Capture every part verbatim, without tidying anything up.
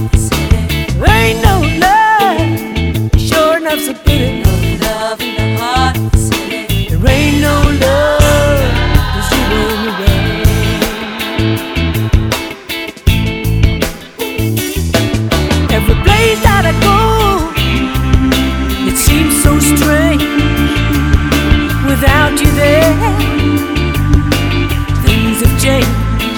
of the city. There ain't no love, sure enough so bitter. No love in the heart of the city. There ain't no love, 'cause you ain't around. Every place that I go, it seems so strange without you there. Things have changed.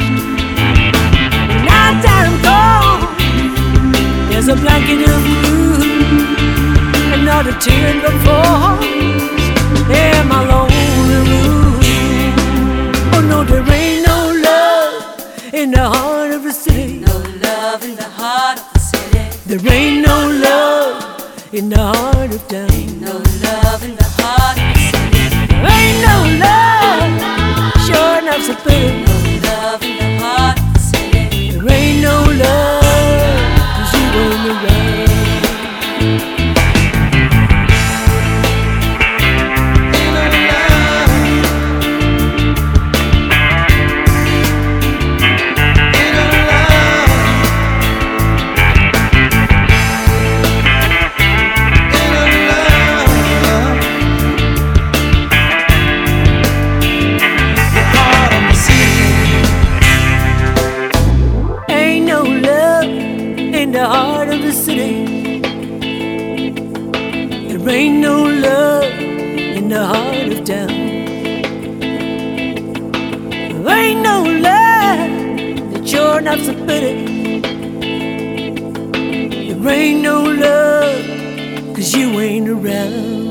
Night time cold, there's a blanket of blue, and not a teardrop falls in my lonely room. Oh no, there ain't no love in the heart of the city. No love in the heart of the city. There ain't no love in the heart of town. No love in the heart of the city. There ain't no love, sure enough so bitter. No love in the heart of the city. There ain't no love, 'cause you ain't around. The heart of the city. There ain't no love in the heart of town. There ain't no love that you're not so bitter. There ain't no love 'cause you ain't around.